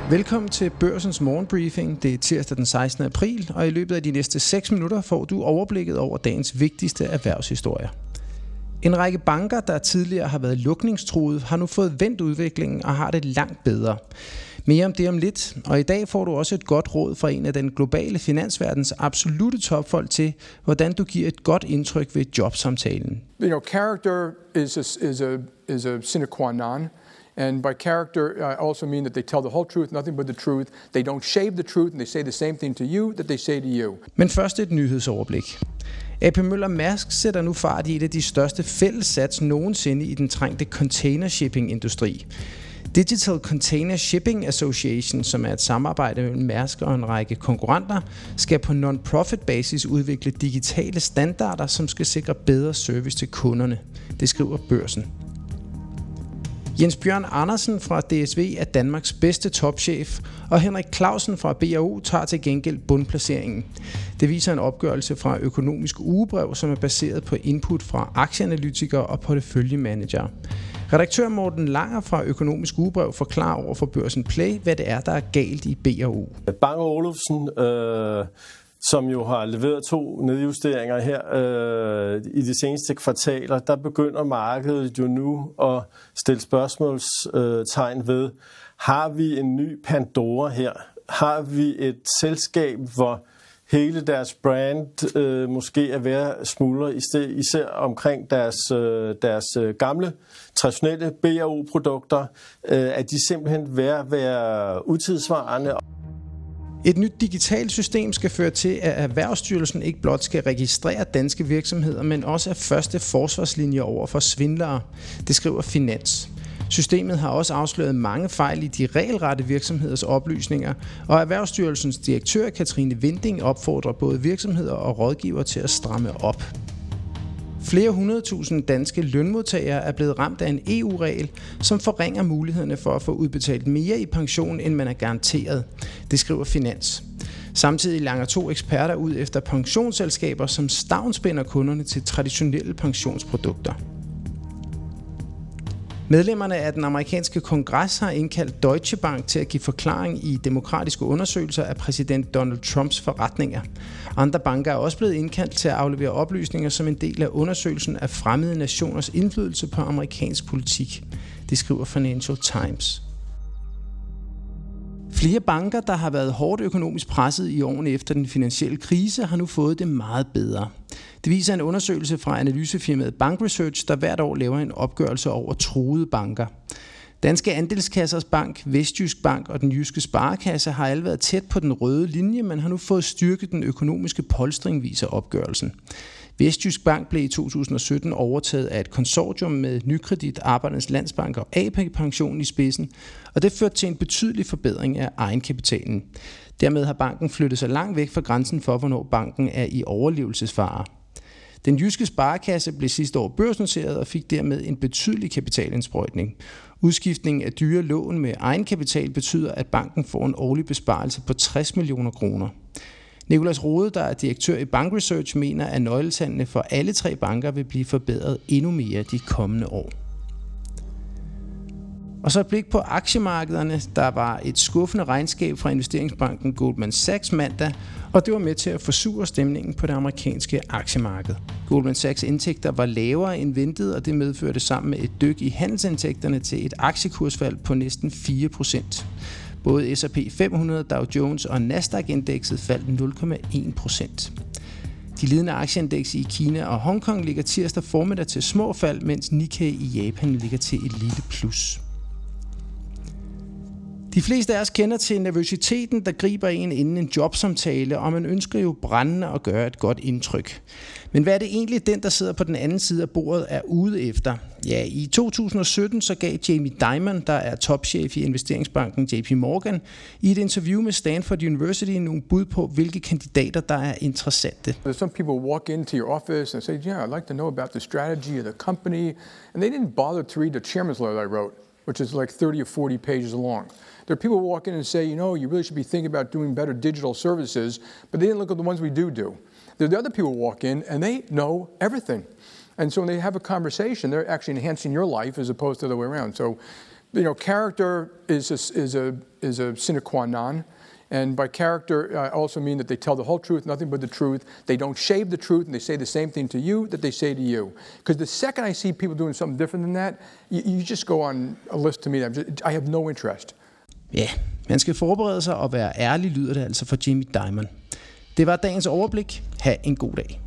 Velkommen til Børsens morgenbriefing. Det er tirsdag den 16. april, og i løbet af de næste 6 minutter får du overblikket over dagens vigtigste erhvervshistorier. En række banker, der tidligere har været lukningstruede, har nu fået vendt udviklingen og har det langt bedre. Mere om det om lidt, og i dag får du også et godt råd fra en af den globale finansverdens absolute topfolk til, hvordan du giver et godt indtryk ved jobsamtalen. Character is a sine qua non. And by character, I also mean that they tell the whole truth, nothing but the truth. They don't shave the truth, and they say the same thing to you that they say to you. Men først et nyhedsoverblik. AP Møller Mærsk sætter nu fart i et af de største fællessats nogensinde i den trængte containershipping-industri. Digital Container Shipping Association, som er et samarbejde mellem Mærsk og en række konkurrenter, skal på non-profit basis udvikle digitale standarder, som skal sikre bedre service til kunderne. Det skriver Børsen. Jens Bjørn Andersen fra DSV er Danmarks bedste topchef, og Henrik Clausen fra BAO tager til gengæld bundplaceringen. Det viser en opgørelse fra Økonomisk Ugebrev, som er baseret på input fra aktieanalytikere og porteføljemanagere. Redaktør Morten Langer fra Økonomisk Ugebrev forklarer over for Børsen Play, hvad det er, der er galt i BAO. Bang & Olufsen, som jo har leveret 2 nedjusteringer her i de seneste kvartaler, der begynder markedet jo nu at stille spørgsmålstegn ved, har vi en ny Pandora her? Har vi et selskab, hvor hele deres brand måske er ved at smuldre, især omkring deres gamle, traditionelle BAO-produkter, at de simpelthen ved at være utidsvarende. Et nyt digitalt system skal føre til, at Erhvervsstyrelsen ikke blot skal registrere danske virksomheder, men også er første forsvarslinje over for svindlere. Det skriver Finans. Systemet har også afsløret mange fejl i de regelrette virksomheders oplysninger, og Erhvervsstyrelsens direktør Katrine Vinding opfordrer både virksomheder og rådgivere til at stramme op. Flere 100.000 danske lønmodtagere er blevet ramt af en EU-regel, som forringer mulighederne for at få udbetalt mere i pension, end man er garanteret. Det skriver Finans. Samtidig langer 2 eksperter ud efter pensionsselskaber, som stavnspænder kunderne til traditionelle pensionsprodukter. Medlemmerne af den amerikanske kongres har indkaldt Deutsche Bank til at give forklaring i demokratiske undersøgelser af præsident Donald Trumps forretninger. Andre banker er også blevet indkaldt til at aflevere oplysninger som en del af undersøgelsen af fremmede nationers indflydelse på amerikansk politik. Det skriver Financial Times. Flere banker, der har været hårdt økonomisk presset i årene efter den finansielle krise, har nu fået det meget bedre. Det viser en undersøgelse fra analysefirmaet Bank Research, der hvert år laver en opgørelse over truede banker. Danske Andelskassers Bank, Vestjysk Bank og den Jyske Sparekasse har alle været tæt på den røde linje, men har nu fået styrket den økonomiske polstring, viser opgørelsen. Vestjysk Bank blev i 2017 overtaget af et konsortium med Nykredit, Arbejdernes Landsbank og AP Pension i spidsen, og det førte til en betydelig forbedring af egenkapitalen. Dermed har banken flyttet sig langt væk fra grænsen for, hvornår banken er i overlevelsesfare. Den Jyske Sparekasse blev sidste år børsnoteret og fik dermed en betydelig kapitalindsprøjtning. Udskiftningen af dyre lån med egenkapital betyder, at banken får en årlig besparelse på 60 millioner kroner. Nicolas Rode, der er direktør i Bank Research, mener, at nøgletallene for alle 3 banker vil blive forbedret endnu mere de kommende år. Og så et blik på aktiemarkederne. Der var et skuffende regnskab fra investeringsbanken Goldman Sachs mandag, og det var med til at forsure stemningen på det amerikanske aktiemarked. Goldman Sachs indtægter var lavere end ventet, og det medførte sammen med et dyk i handelsindtægterne til et aktiekursfald på næsten 4%. Både S&P 500, Dow Jones og Nasdaq-indekset faldt 0,1%. De ledende aktieindekser i Kina og Hongkong ligger tirsdag formiddag til små fald, mens Nikkei i Japan ligger til et lille plus. De fleste af os kender til nervøsiteten, der griber en inden en jobsamtale, og man ønsker jo brændende at gøre et godt indtryk. Men hvad er det egentlig, den, der sidder på den anden side af bordet, er ude efter? Ja, i 2017 så gav Jamie Dimon, der er topchef i investeringsbanken JP Morgan, i et interview med Stanford University nogle bud på, hvilke kandidater, der er interessante. Some people walk into your office and say, yeah, I'd like to know about the strategy of the company. And they didn't bother to read the chairman's letter I wrote, which is like 30 or 40 pages long. There are people who walk in and say, you really should be thinking about doing better digital services, but they didn't look at the ones we do. There are the other people who walk in and they know everything. And so when they have a conversation, they're actually enhancing your life as opposed to the other way around. So Character is a sine qua non. And by character, I also mean that they tell the whole truth, nothing but the truth. They don't shave the truth, and they say the same thing to you that they say to you. Because the second I see people doing something different than that, you just go on a list to me. I have no interest. Ja, man skal forberede sig og være ærlig, lyder det altså for Jamie Dimon. Det var dagens overblik. Ha' en god dag.